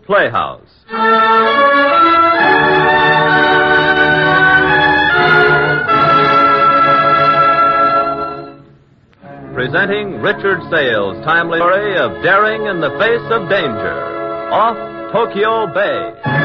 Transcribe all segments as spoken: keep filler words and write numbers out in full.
Playhouse. Presenting Richard Sale's timely story of daring in the face of danger, Off Tokyo Bay.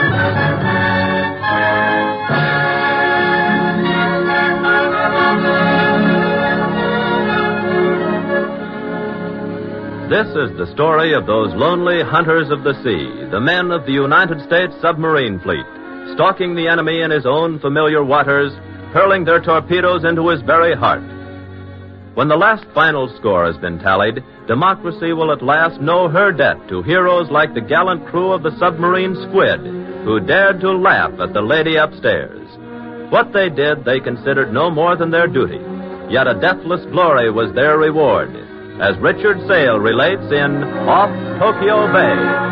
This is the story of those lonely hunters of the sea, the men of the United States submarine fleet, stalking the enemy in his own familiar waters, hurling their torpedoes into his very heart. When the last final score has been tallied, democracy will at last know her debt to heroes like the gallant crew of the submarine Squid, who dared to laugh at the lady upstairs. What they did, they considered no more than their duty, yet a deathless glory was their reward, as Richard Sale relates in Off Tokyo Bay.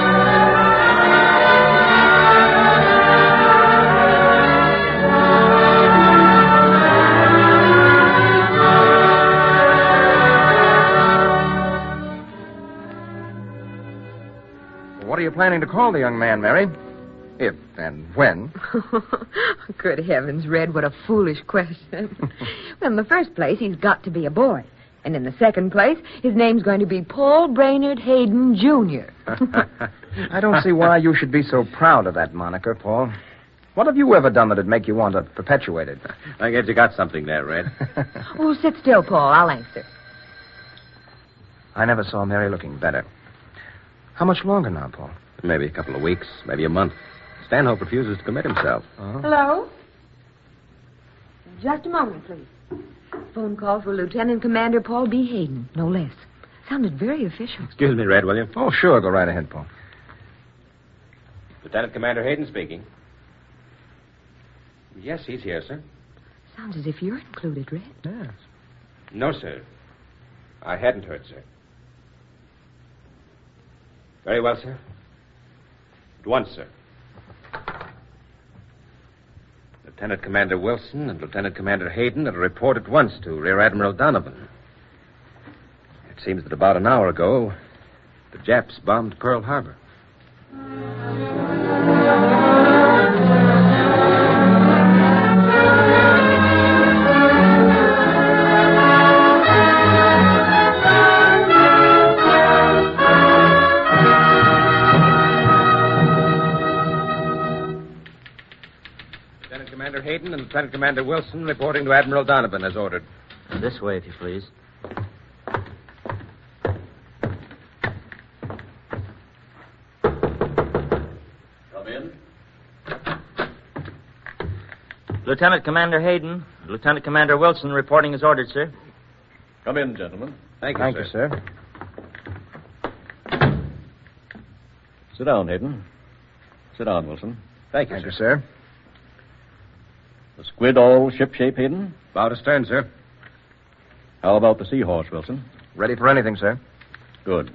What are you planning to call the young man, Mary? If and when? Good heavens, Red, what a foolish question. Well, in the first place, he's got to be a boy. And in the second place, his name's going to be Paul Brainerd Hayden, Junior I don't see why you should be so proud of that moniker, Paul. What have you ever done that'd make you want to perpetuate it? I guess you got something there, Red. Oh, sit still, Paul. I'll answer. I never saw Mary looking better. How much longer now, Paul? Maybe a couple of weeks, maybe a month. Stanhope refuses to commit himself. Uh-huh. Hello? Just a moment, please. Phone call for Lieutenant Commander Paul B. Hayden, no less. Sounded very official. Excuse me, Red, will you? Oh, sure. Go right ahead, Paul. Lieutenant Commander Hayden speaking. Yes, he's here, sir. Sounds as if you're included, Red. Yes. No, sir. I hadn't heard, sir. Very well, sir. At once, sir. Lieutenant Commander Wilson and Lieutenant Commander Hayden are to report at once to Rear Admiral Donovan. It seems that about an hour ago, the Japs bombed Pearl Harbor. Commander Hayden and Lieutenant Commander Wilson reporting to Admiral Donovan as ordered. This way, if you please. Come in. Lieutenant Commander Hayden, Lieutenant Commander Wilson reporting as ordered, sir. Come in, gentlemen. Thank you, Thank sir. you, sir. Sit down, Hayden. Sit down, Wilson. Thank you, Thank sir. you, sir. The Squid all shipshape, Hayden? About astern, sir. How about the Seahorse, Wilson? Ready for anything, sir. Good.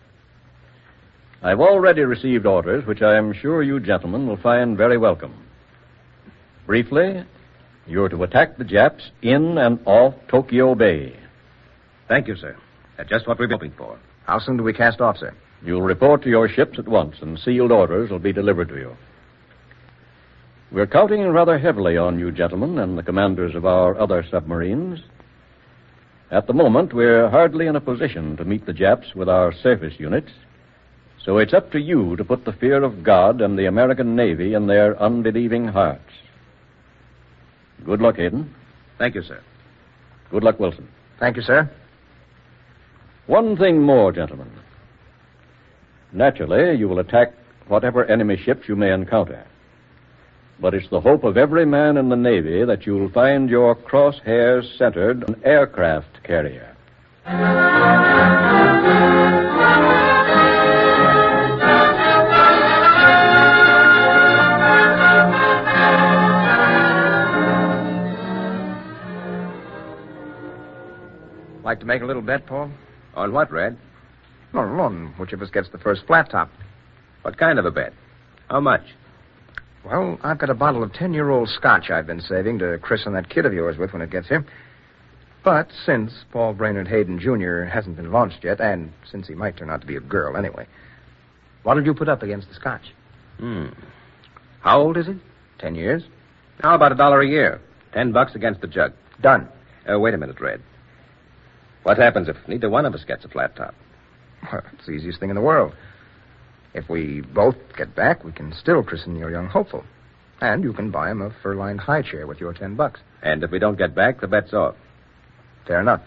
I've already received orders which I am sure you gentlemen will find very welcome. Briefly, you're to attack the Japs in and off Tokyo Bay. Thank you, sir. That's just what we've been hoping for. How soon do we cast off, sir? You'll report to your ships at once, and sealed orders will be delivered to you. We're counting rather heavily on you gentlemen and the commanders of our other submarines. At the moment, we're hardly in a position to meet the Japs with our surface units, so it's up to you to put the fear of God and the American Navy in their unbelieving hearts. Good luck, Hayden. Thank you, sir. Good luck, Wilson. Thank you, sir. One thing more, gentlemen. Naturally, you will attack whatever enemy ships you may encounter. But it's the hope of every man in the Navy that you'll find your crosshairs centered on an aircraft carrier. Like to make a little bet, Paul? On what, Red? No, on which of us gets the first flat top. What kind of a bet? How much? Well, I've got a bottle of ten-year-old scotch I've been saving to christen that kid of yours with when it gets here. But since Paul Brainerd Hayden, Junior hasn't been launched yet, and since he might turn out to be a girl anyway, What'll you put up against the Scotch? Hmm. How old is it? Ten years. How about a dollar a year? Ten bucks against the jug. Done. Uh, wait a minute, Red. What happens if neither one of us gets a flat top? Well, it's the easiest thing in the world. If we both get back, we can still christen your young hopeful. And you can buy him a fur-lined high chair with your ten bucks. And if we don't get back, the bet's off. Fair enough.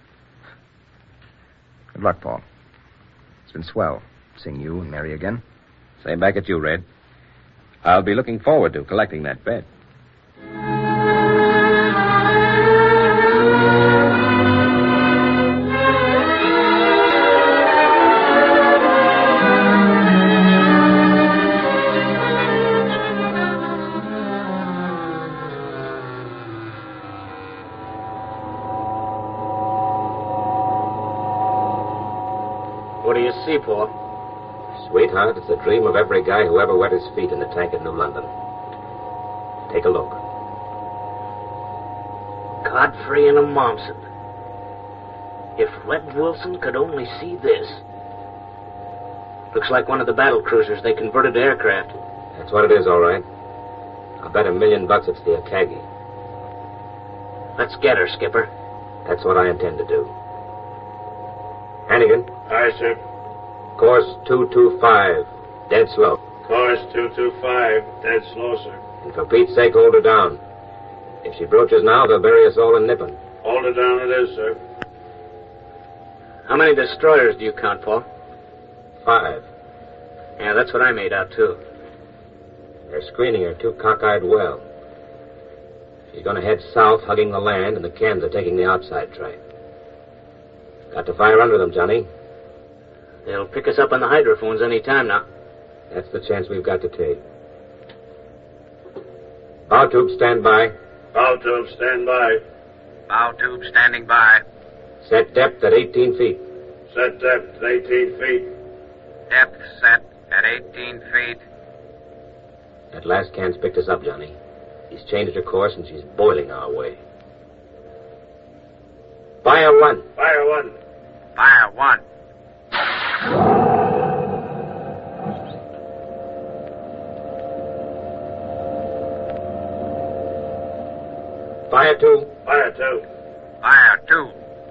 Good luck, Paul. It's been swell seeing you and Mary again. Same back at you, Red. I'll be looking forward to collecting that bet. What do you see, Paul? Sweetheart, it's the dream of every guy who ever wet his feet in the tank at New London. Take a look. Godfrey and a Momsen. If Red Wilson could only see this. Looks like one of the battle cruisers they converted to aircraft. That's what it is, all right. I'll bet a million bucks it's the Akagi. Let's get her, Skipper. That's what I intend to do. Hannigan. Aye, sir. Course two two five. Dead slow. Course two two five. Dead slow, sir. And for Pete's sake, hold her down. If she broaches now, they'll bury us all in Nippon. Hold her down it is, sir. How many destroyers do you count, Paul? Five. Yeah, that's what I made out, too. They're screening her too cockeyed well. She's going to head south, hugging the land, and the cans are taking the outside track. Got to fire under them, Johnny. They'll pick us up on the hydrophones any time now. That's the chance we've got to take. Bow tube, stand by. Bow tube, stand by. Bow tube, standing by. Set depth at eighteen feet. Set depth at eighteen feet. Depth set at eighteen feet. That last can's picked us up, Johnny. He's changed her course, and she's boiling our way. Fire one. Fire one. Fire one. Fire two. Fire two. Fire two.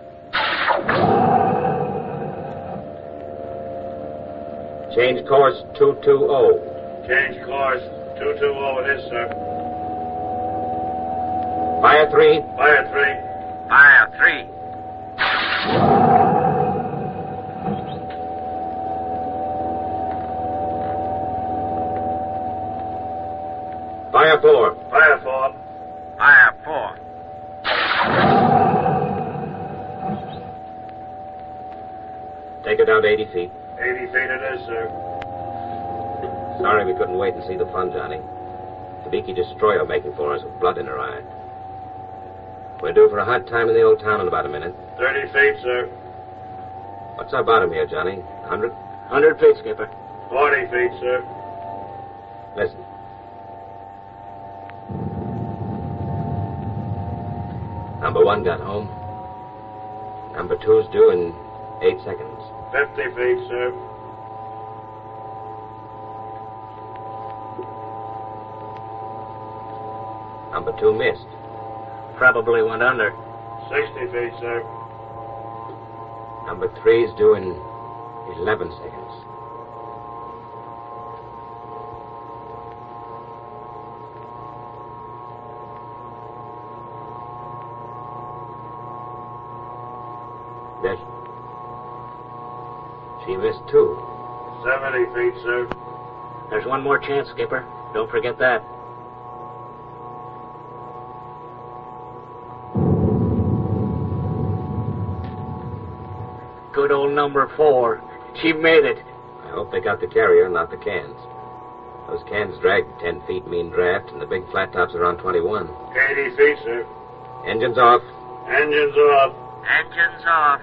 Change course two two zero. Change course two two zero it is, sir. Fire three. Fire three. Fire three. Fire four. Fire four. Fire four. Take her down to eighty feet. eighty feet it is, sir. Sorry we couldn't wait and see the fun, Johnny. The beaky destroyer making for us with blood in her eye. We're due for a hot time in the old town in about a minute. thirty feet, sir. What's our bottom here, Johnny? A hundred? Hundred feet, Skipper. forty feet, sir. Listen. Number one got home. Number two's due in eight seconds. fifty feet, sir. Number two missed. Probably went under. sixty feet, sir. Number three's due in eleven seconds. There's... She missed two. seventy feet, sir. There's one more chance, Skipper. Don't forget that. Good old number four. She made it. I hope they got the carrier, not the cans. Those cans drag ten feet mean draft, and the big flat tops are on twenty-one. eighty feet, sir. Engines off. Engines off. Engines off.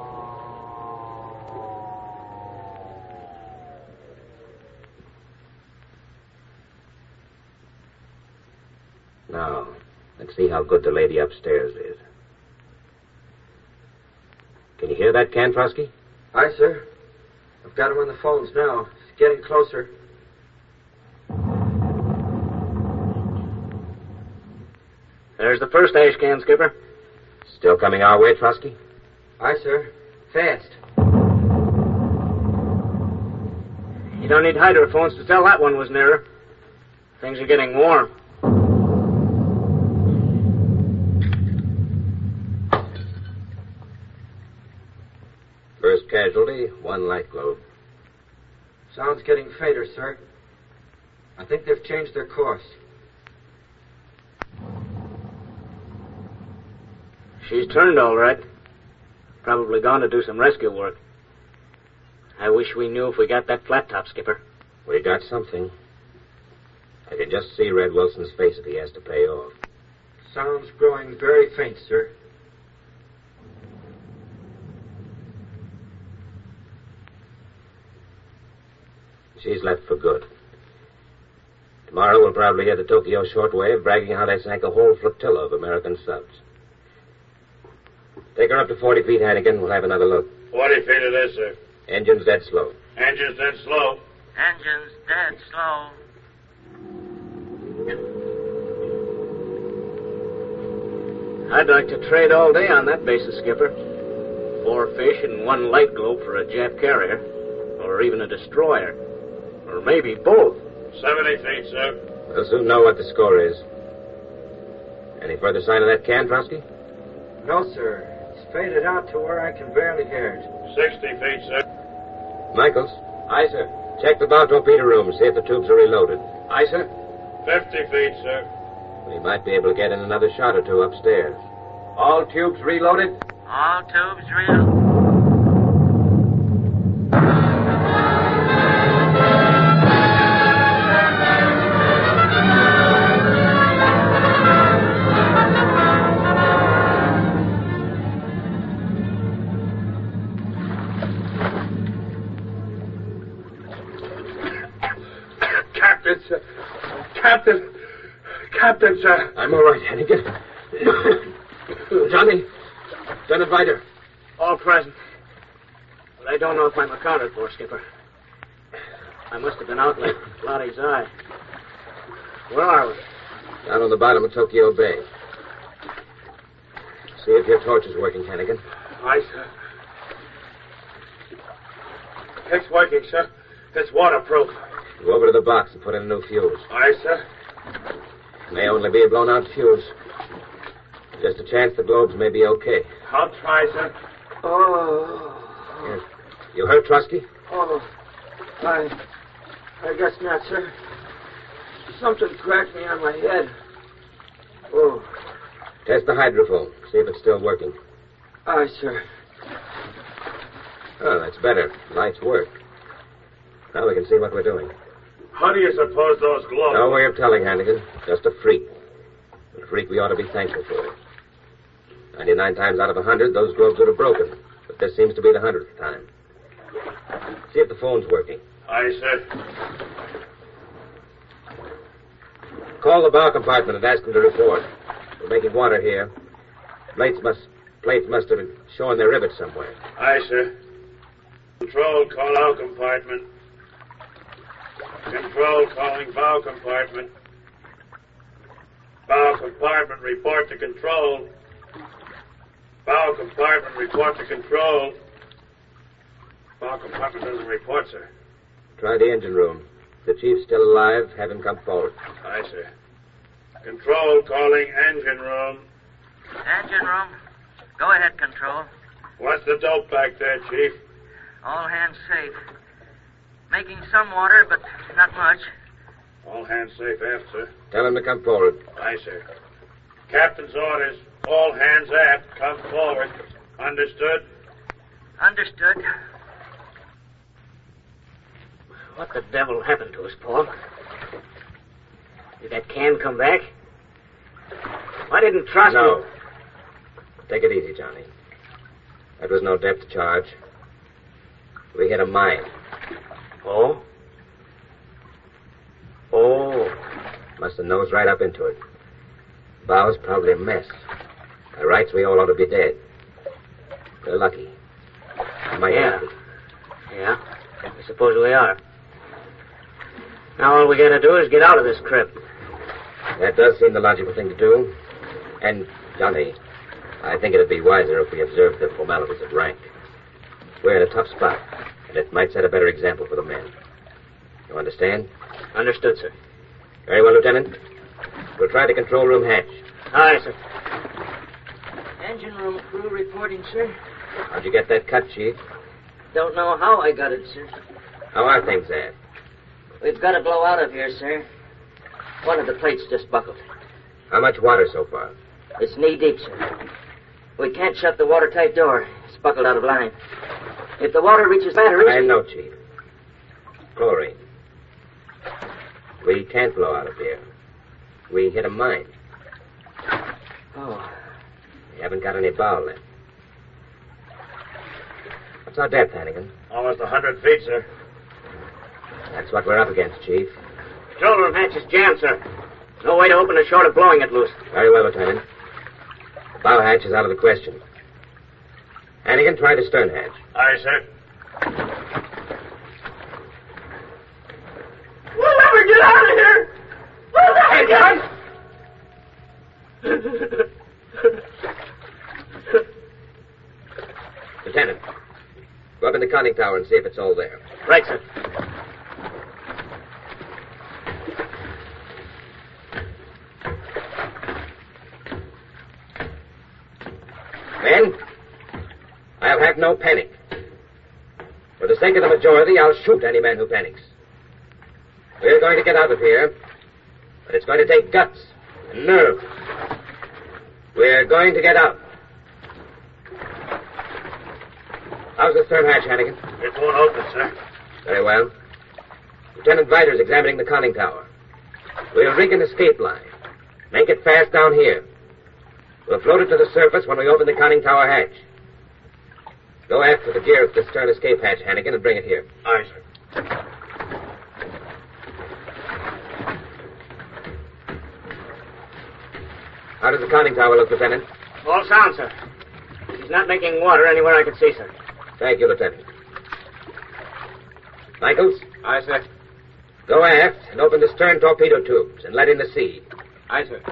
Now, let's see how good the lady upstairs is. Can you hear that, Cantrosky? Aye, sir. I've got him on the phones now. getting closer. There's the first ash can, Skipper. Still coming our way, Trotsky? Aye, sir. Fast. You don't need hydrophones to tell that one was nearer. Things are getting warm. First casualty, one light globe. Sound's getting fainter, sir. I think they've changed their course. She's turned all right. Probably gone to do some rescue work. I wish we knew if we got that flat top, Skipper. We got something. I can just see Red Wilson's face if he has to pay off. Sound's growing very faint, sir. She's left for good. Tomorrow we'll probably hear the Tokyo shortwave bragging how they sank a whole flotilla of American subs. Take her up to forty feet, Hannigan. We'll have another look. Forty feet it is, sir. Engine's dead slow. Engine's dead slow. Engine's dead slow. I'd like to trade all day on that basis, Skipper. Four fish and one light globe for a Jap carrier. Or even a destroyer. Or maybe both. Seventy feet, sir. We'll soon know what the score is. Any further sign of that can, Trotsky? No, sir. It's faded out to where I can barely hear it. Sixty feet, sir. Michaels? Aye, sir. Check the bow torpedo room, see if the tubes are reloaded. Aye, sir. Fifty feet, sir. We might be able to get in another shot or two upstairs. All tubes reloaded? All tubes reloaded. Captain, sir. Captain. Captain, sir. I'm all right, Hannigan. Johnny. Lieutenant Viter. All present. But I don't know if I'm accounted for, Skipper. I must have been out like Lottie's eye. Where are we? Down on the bottom of Tokyo Bay. See if your torch is working, Hannigan. Aye, sir. It's working, sir. It's waterproof. Go over to the box and put in a new fuse. Aye, sir. May only be a blown-out fuse. Just a chance the globes may be okay. I'll try, sir. Oh. Here. You hurt, Trotsky? Oh. I... I guess not, sir. Something cracked me on my head. Oh. Test the hydrophone. See if it's still working. Aye, sir. Oh, that's better. Lights work. Now we can see what we're doing. How do you suppose those globes... No way of telling, Hannigan. Just a freak. A freak we ought to be thankful for. Ninety-nine times out of a hundred, those globes would have broken. But this seems to be the hundredth time. See if the phone's working. Aye, sir. Call the bow compartment and ask them to report. We're making water here. Plates must plates must have been showing their rivets somewhere. Aye, sir. Control, call out compartment. Control, calling bow compartment. Bow compartment, report to control. Bow compartment, report to control. Bow compartment doesn't report, sir. Try the engine room. If the chief's still alive, have him come forward. Aye, sir. Control, calling engine room. Engine room. Go ahead, Control. What's the dope back there, Chief? All hands safe. Making some water, but not much. All hands safe aft, sir. Tell him to come forward. Aye, sir. Captain's orders. All hands aft. Come forward. Understood? Understood. What the devil happened to us, Paul? Did that can come back? Why didn't Trotsky... No. Take it easy, Johnny. That was no depth charge. We hit a mine. Oh? Oh. Must have nosed right up into it. Bow's probably a mess. By rights, we all ought to be dead. We're lucky. My Yeah. lucky. Yeah. I suppose we are. Now all we gotta do is get out of this crypt. That does seem the logical thing to do. And, Johnny, I think it'd be wiser if we observed the formalities of rank. We're in a tough spot, and it might set a better example for the men. You understand? Understood, sir. Very well, Lieutenant. We'll try the control room hatch. Aye, sir. Engine room crew reporting, sir. How'd you get that cut, Chief? Don't know how I got it, sir. How are things there? We've got to blow out of here, sir. One of the plates just buckled. How much water so far? It's knee-deep, sir. We can't shut the watertight door. It's buckled out of line. If the water reaches batteries... I know, Chief. Chlorine. We can't blow out of here. We hit a mine. Oh. We haven't got any bow left. What's our depth, Hannigan? Almost a hundred feet, sir. That's what we're up against, Chief. Control room hatch is jammed, sir. No way to open it short of blowing it loose. Very well, Lieutenant. The bow hatch is out of the question. Hannigan, try the stern hatch. Aye, sir. We'll never get out of here! We'll never get out! Lieutenant, go up in the conning tower and see if it's all there. Right, sir. Men, I'll have no panic. For the sake of the majority, I'll shoot any man who panics. We're going to get out of here, but it's going to take guts and nerve. We're going to get out. How's the stern hatch, Hannigan? It won't open, sir. Very well. Lieutenant Viter's examining the conning tower. We'll rig an escape line. Make it fast down here. We'll float it to the surface when we open the conning tower hatch. Go aft for the gear of the stern escape hatch, Hannigan, and bring it here. Aye, sir. How does the conning tower look, Lieutenant? All sound, sir. She's not making water anywhere I can see, sir. Thank you, Lieutenant. Michaels? Aye, sir. Go aft and open the stern torpedo tubes and let in the sea. Aye, sir.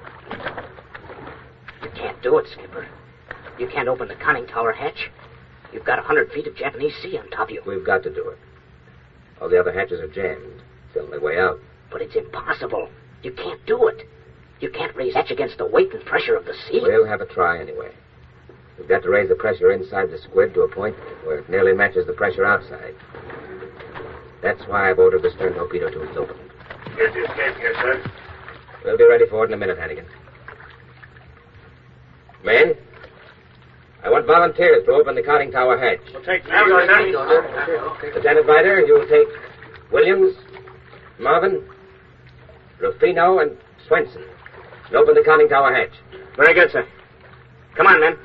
You can't do it, Skipper. You can't open the conning tower hatch. You've got a hundred feet of Japanese sea on top of you. We've got to do it. All the other hatches are jammed. It's the only way out. But it's impossible. You can't do it. You can't raise hatch against the weight and pressure of the sea. We'll have a try anyway. We've got to raise the pressure inside the squid to a point where it nearly matches the pressure outside. That's why I've ordered the stern torpedo tubes opened. Here's the escape gear, sir. We'll be ready for it in a minute, Hannigan. Men, I want volunteers to open the conning tower hatch. We'll take There we go, sir. Lieutenant Viter, you'll take Williams, Marvin, Rufino, and Swenson. And open the conning tower hatch. Very good, sir. Come on, men.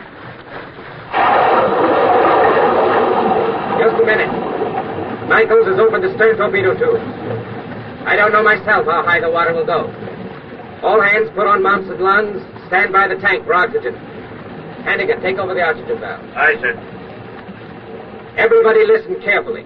Just a minute. Michaels has opened the stern torpedo tubes. I don't know myself how high the water will go. All hands put on mounts and lungs. Stand by the tank for oxygen. Hannigan, take over the oxygen valve. Aye, sir. Everybody listen carefully.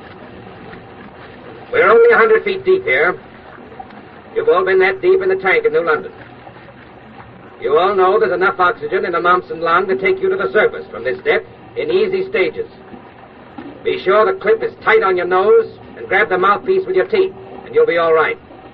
We're only a hundred feet deep here. You've all been that deep in the tank at New London. You all know there's enough oxygen in the mumps and lung to take you to the surface from this depth in easy stages. Be sure the clip is tight on your nose and grab the mouthpiece with your teeth, and you'll be all right.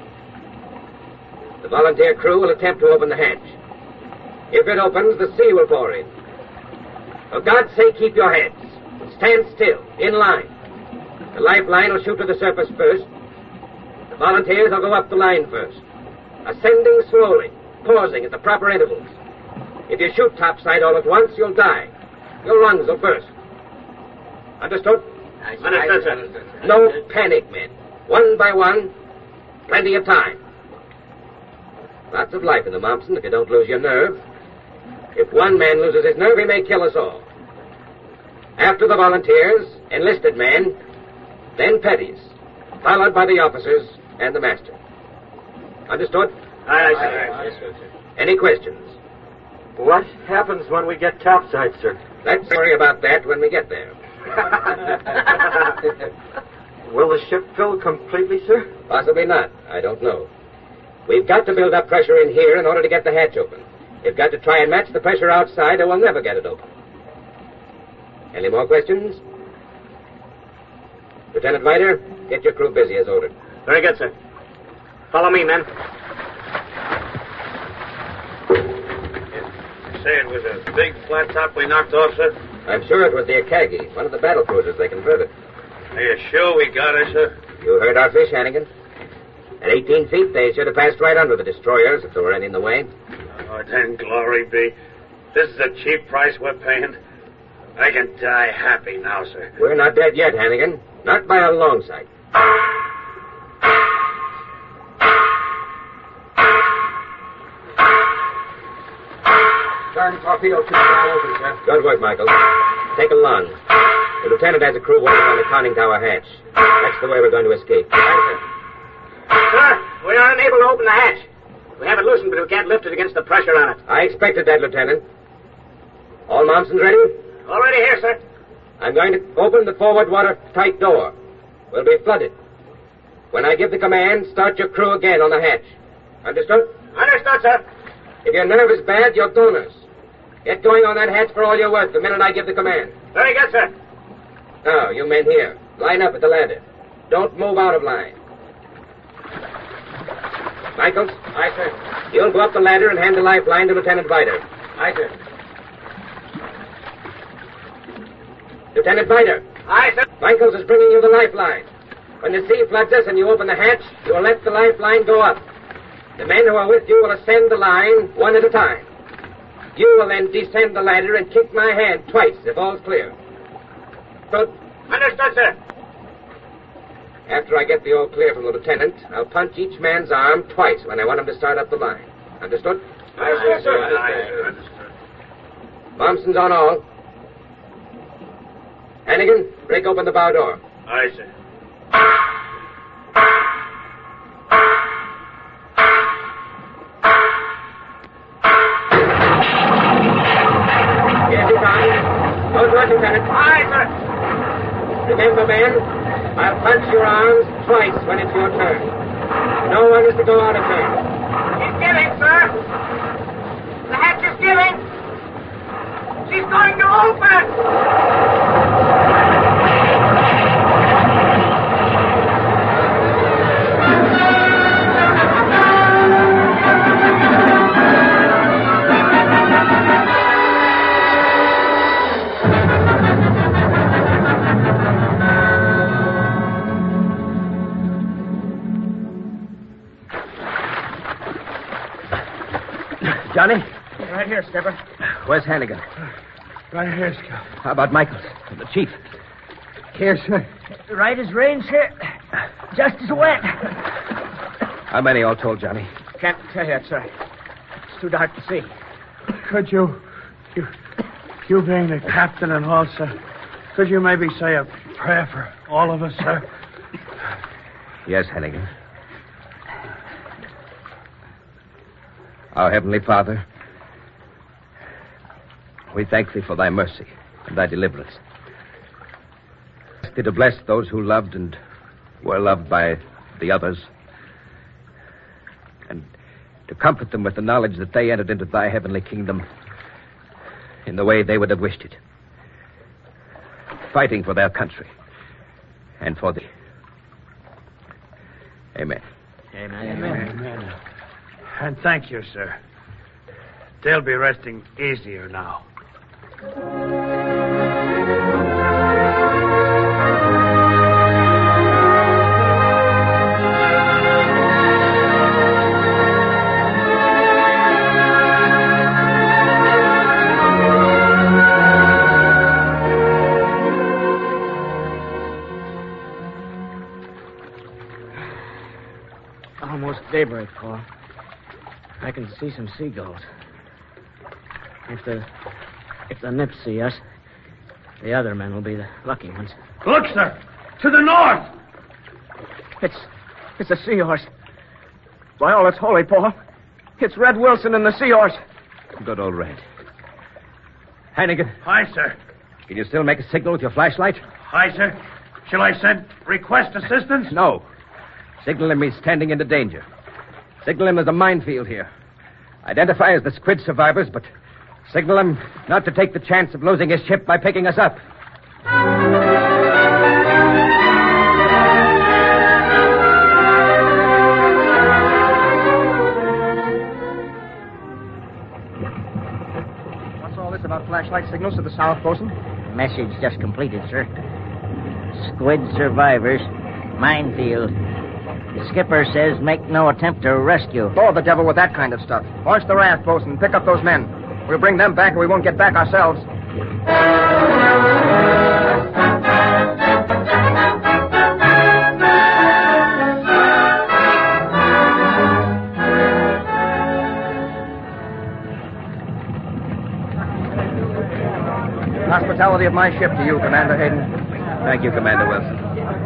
The volunteer crew will attempt to open the hatch. If it opens, the sea will pour in. For God's sake, keep your heads. Stand still, in line. The lifeline will shoot to the surface first. The volunteers will go up the line first, ascending slowly, pausing at the proper intervals. If you shoot topside all at once, you'll die. Your lungs will burst. Understood? Understood, sir. No panic, men. One by one, plenty of time. Lots of life in the Mompson if you don't lose your nerve. If one man loses his nerve, he may kill us all. After the volunteers, enlisted men, then petties, followed by the officers and the master. Understood? Aye, aye, sir. Yes, sir. Any questions? What happens when we get topside, sir? Let's worry about that when we get there. Will the ship fill completely, sir? Possibly not. I don't know. We've got to build up pressure in here in order to get the hatch open. We've got to try and match the pressure outside, or we'll never get it open. Any more questions? Lieutenant Viter, get your crew busy as ordered. Very good, sir. Follow me, men. You say it was a big flat top we knocked off, sir? I'm sure it was the Akagi, one of the battle cruisers they converted. Are you sure we got her, sir? You heard our fish, Hannigan. At eighteen feet, they should have passed right under the destroyers if there were any in the way. Oh, then glory be. This is a cheap price we're paying. I can die happy now, sir. We're not dead yet, Hannigan. Not by a long sight. Starting torpedo tube all open, sir. Good work, Michael. Take a lung. The lieutenant has a crew working on the conning tower hatch. That's the way we're going to escape. Right, sir. Sir, we are unable to open the hatch. We have it loosened, but we can't lift it against the pressure on it. I expected that, Lieutenant. All Momsons ready? Already here, sir. I'm going to open the forward watertight door. We'll be flooded. When I give the command, start your crew again on the hatch. Understood? Understood, sir. If your nerve is bad, you're donors. Get going on that hatch for all you're worth the minute I give the command. Very good, sir. Now, you men here, line up at the ladder. Don't move out of line. Michaels? Aye, sir. You'll go up the ladder and hand the lifeline to Lieutenant Viter. Aye, sir. Lieutenant Viter. Aye, sir. Michaels is bringing you the lifeline. When the sea floods us and you open the hatch, you'll let the lifeline go up. The men who are with you will ascend the line one at a time. You will then descend the ladder and kick my hand twice if all's clear. Good? Understood, sir. After I get the all clear from the lieutenant, I'll punch each man's arm twice when I want him to start up the line. Understood? Aye, sir, sir. Aye, sir. Understood. Thompson's on all. Hannigan, break open the bow door. Aye, sir. Yes, it's on. Good work, Lieutenant. Aye, sir. Remember, men, I'll punch your arms twice when it's your turn. No one is to go out of turn. She's giving, sir. The hatch is giving. She's going to open. Johnny? Right here, Skipper. Where's Hannigan? Right here, Skipper. How about Michaels, the chief? Here, sir. Right as rain's here. Just as wet. How many all told, Johnny? Can't tell yet, sir. It's too dark to see. Could you, you, you being the captain and all, sir, could you maybe say a prayer for all of us, sir? Yes, Hannigan. Our Heavenly Father, we thank Thee for Thy mercy and Thy deliverance. Ask Thee to bless those who loved and were loved by the others, and to comfort them with the knowledge that they entered into Thy heavenly kingdom in the way they would have wished it, fighting for their country and for Thee. Amen. Amen. Amen. Amen. And thank you, sir. They'll be resting easier now. Almost daybreak, Paul. I can see some seagulls. If the if the nips see us, the other men will be the lucky ones. Look, sir! To the north! It's it's a seahorse. By all that's holy, Paul. It's Red Wilson and the seahorse. Good old Red. Hannigan, Aye, sir. can you still make a signal with your flashlight? Aye, sir. Shall I send request assistance? No. Signal him he's standing into danger. Signal him there's a minefield here. Identify as the squid survivors, but signal him not to take the chance of losing his ship by picking us up. What's all this about flashlight signals to the south, Bosun? Message just completed, sir. Squid survivors. Minefield. The skipper says make no attempt to rescue. Oh, the devil with that kind of stuff. Launch the raft, Bosun, and pick up those men. We'll bring them back, and we won't get back ourselves. Hospitality of my ship to you, Commander Hayden. Thank you, Commander Wilson.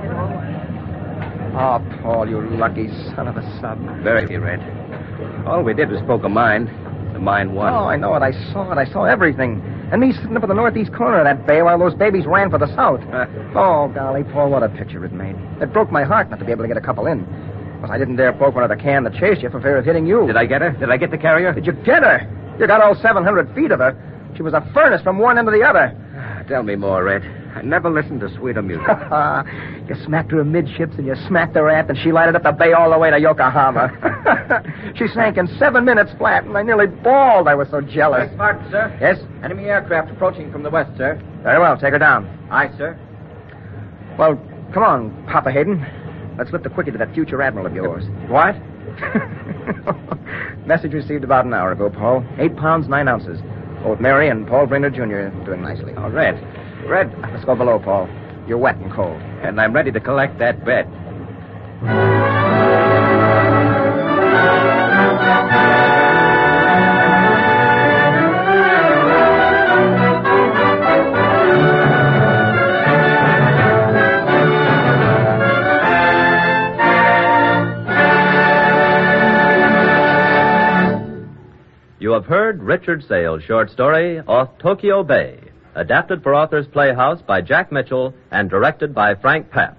Oh, Paul, you lucky son of a sub. Very, Red. All we did was poke a mine. The mine won. Oh, I know it. I saw it. I saw everything. And me sitting up in the northeast corner of that bay while those babies ran for the south. Uh, oh, golly, Paul, what a picture it made. It broke my heart not to be able to get a couple in. But I didn't dare poke one of the can that chased you for fear of hitting you. Did I get her? Did I get the carrier? Did you get her? You got all seven hundred feet of her. She was a furnace from one end to the other. Tell me more, Red. I never listened to sweeter music. You smacked her amidships and you smacked her aft, and she lighted up the bay all the way to Yokohama. She sank in seven minutes flat, and I nearly bawled. I was so jealous. Martin, sir. Yes? Enemy aircraft approaching from the west, sir. Very well. Take her down. Aye, sir. Well, come on, Papa Hayden. Let's lift the quickie to that future admiral of yours. What? Message received about an hour ago, Paul. Eight pounds, nine ounces. Both Mary and Paul Brainerd Junior doing nicely. Oh, Red. Red. Let's go below, Paul. You're wet and cold. And I'm ready to collect that bet. You have heard Richard Sale's short story, Off Tokyo Bay, adapted for Authors Playhouse by Jack Mitchell and directed by Frank Papp.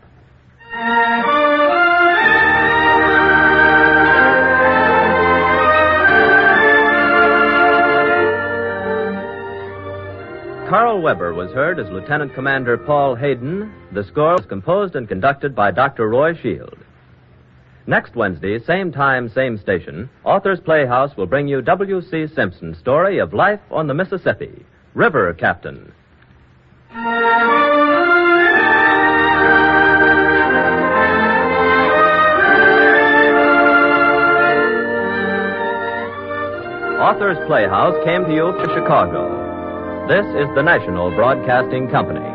Carl Weber was heard as Lieutenant Commander Paul Hayden. The score was composed and conducted by Doctor Roy Shield. Next Wednesday, same time, same station, Authors Playhouse will bring you W C Simpson's story of life on the Mississippi, River Captain. Authors Playhouse came to you from Chicago. This is the National Broadcasting Company.